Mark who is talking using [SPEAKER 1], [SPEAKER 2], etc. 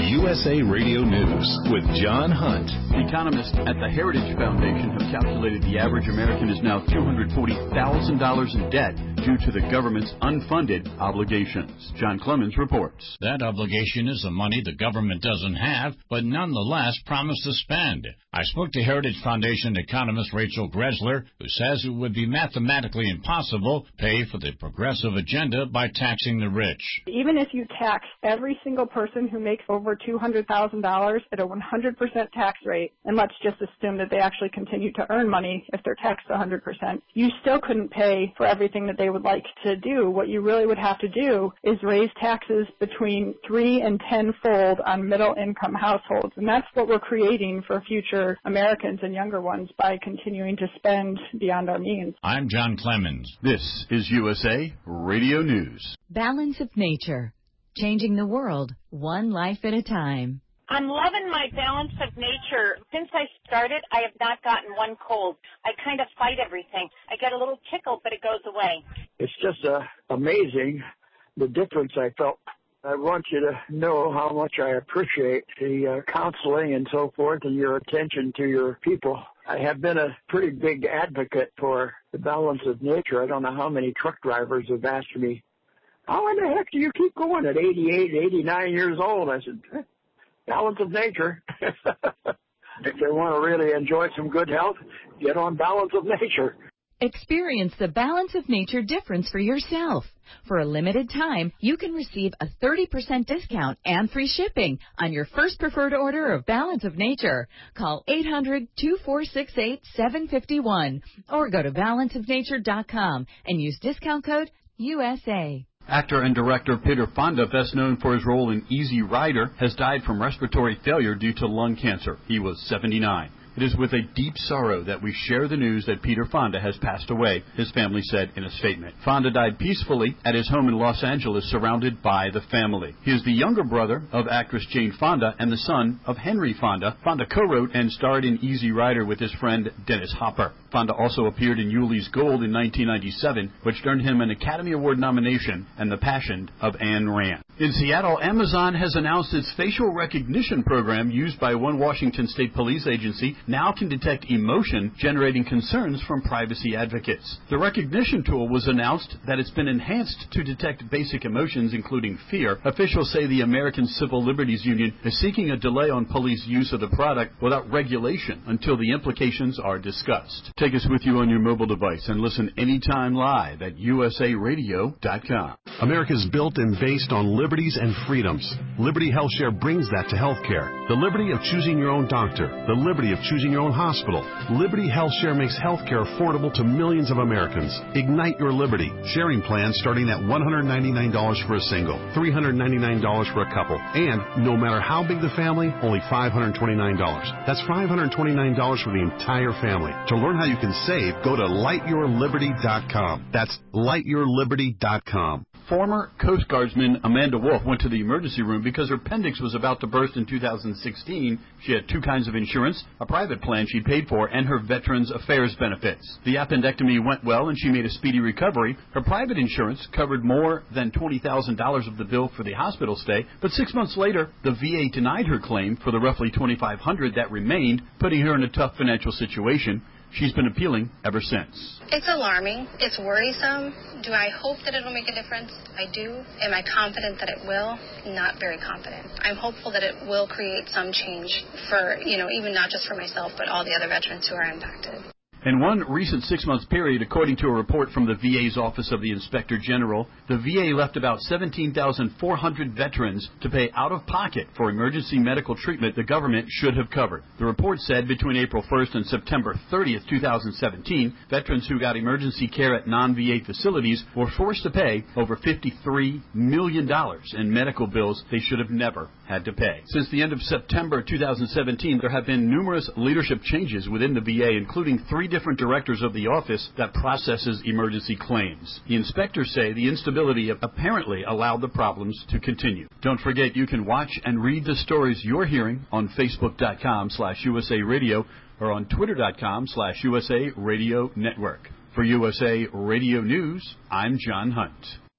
[SPEAKER 1] USA Radio News with John Hunt.
[SPEAKER 2] Economists at the Heritage Foundation have calculated the average American is now $240,000 in debt due to the government's unfunded obligations. John Clemens reports.
[SPEAKER 3] That obligation is the money the government doesn't have, but nonetheless promised to spend. I spoke to Heritage Foundation economist Rachel Gressler, who says it would be mathematically impossible to pay for the progressive agenda by taxing the rich.
[SPEAKER 4] Even if you tax every single person who makes over $200,000 at a 100% tax rate, and let's just assume that they actually continue to earn money if they're taxed 100%, you still couldn't pay for everything that they would like to do. What you really would have to do is raise taxes between 3 and 10-fold on middle-income households, and that's what we're creating for future Americans and younger ones by continuing to spend beyond our means.
[SPEAKER 3] I'm John Clemens.
[SPEAKER 2] This is USA Radio News.
[SPEAKER 5] Balance of Nature, changing the world one life at a time.
[SPEAKER 6] I'm loving my Balance of Nature. Since I started, I have not gotten one cold. I kind of fight everything. I get a little tickle, but it goes away.
[SPEAKER 7] It's just amazing the difference I felt. I want you to know how much I appreciate the counseling and so forth and your attention to your people. I have been a pretty big advocate for the Balance of Nature. I don't know how many truck drivers have asked me, how in the heck do you keep going at 88, 89 years old? I said, Balance of Nature. If they want to really enjoy some good health, get on Balance of Nature.
[SPEAKER 5] Experience the Balance of Nature difference for yourself. For a limited time, you can receive a 30% discount and free shipping on your first preferred order of Balance of Nature. Call 800-2468-751 or go to balanceofnature.com and use discount code USA.
[SPEAKER 2] Actor and director Peter Fonda, best known for his role in Easy Rider, has died from respiratory failure due to lung cancer. He was 79. It is with a deep sorrow that we share the news that Peter Fonda has passed away, his family said in a statement. Fonda died peacefully at his home in Los Angeles, surrounded by the family. He is the younger brother of actress Jane Fonda and the son of Henry Fonda. Fonda co-wrote and starred in Easy Rider with his friend Dennis Hopper. Fonda also appeared in Yuli's Gold in 1997, which earned him an Academy Award nomination and The Passion of Anne Rand. In Seattle, Amazon has announced its facial recognition program used by one Washington State police agency now can detect emotion, generating concerns from privacy advocates. The recognition tool was announced that it's been enhanced to detect basic emotions, including fear. Officials say the American Civil Liberties Union is seeking a delay on police use of the product without regulation until the implications are discussed. Take us with you on your mobile device and listen anytime live at usaradio.com.
[SPEAKER 8] America's built and based on liberties and freedoms. Liberty HealthShare brings that to healthcare. The liberty of choosing your own doctor. The liberty of choosing your own hospital. Liberty HealthShare makes healthcare affordable to millions of Americans. Ignite your liberty. Sharing plans starting at $199 for a single, $399 for a couple, and no matter how big the family, only $529. That's $529 for the entire family. To learn how you can save, go to lightyourliberty.com. That's lightyourliberty.com.
[SPEAKER 2] Former Coast Guardsman Amanda Wolf went to the emergency room because her appendix was about to burst in 2016. She had two kinds of insurance, a private plan she paid for, and her Veterans Affairs benefits. The appendectomy went well and she made a speedy recovery. Her private insurance covered more than $20,000 of the bill for the hospital stay, but 6 months later, the VA denied her claim for the roughly $2,500 that remained, putting her in a tough financial situation. She's been appealing ever since.
[SPEAKER 9] It's alarming. It's worrisome. Do I hope that it'll make a difference? I do. Am I confident that it will? Not very confident. I'm hopeful that it will create some change for, even not just for myself, but all the other veterans who are impacted.
[SPEAKER 2] In one recent 6-month period, according to a report from the VA's Office of the Inspector General, the VA left about 17,400 veterans to pay out of pocket for emergency medical treatment the government should have covered. The report said between April 1st and September 30th, 2017, veterans who got emergency care at non-VA facilities were forced to pay over $53 million in medical bills they should have never had to pay. Since the end of September 2017, there have been numerous leadership changes within the VA, including 3 different directors of the office that processes emergency claims. The inspectors say the instability apparently allowed the problems to continue. Don't forget you can watch and read the stories you're hearing on Facebook.com/USA Radio or on Twitter.com/USA Radio Network. For USA Radio News, I'm John Hunt.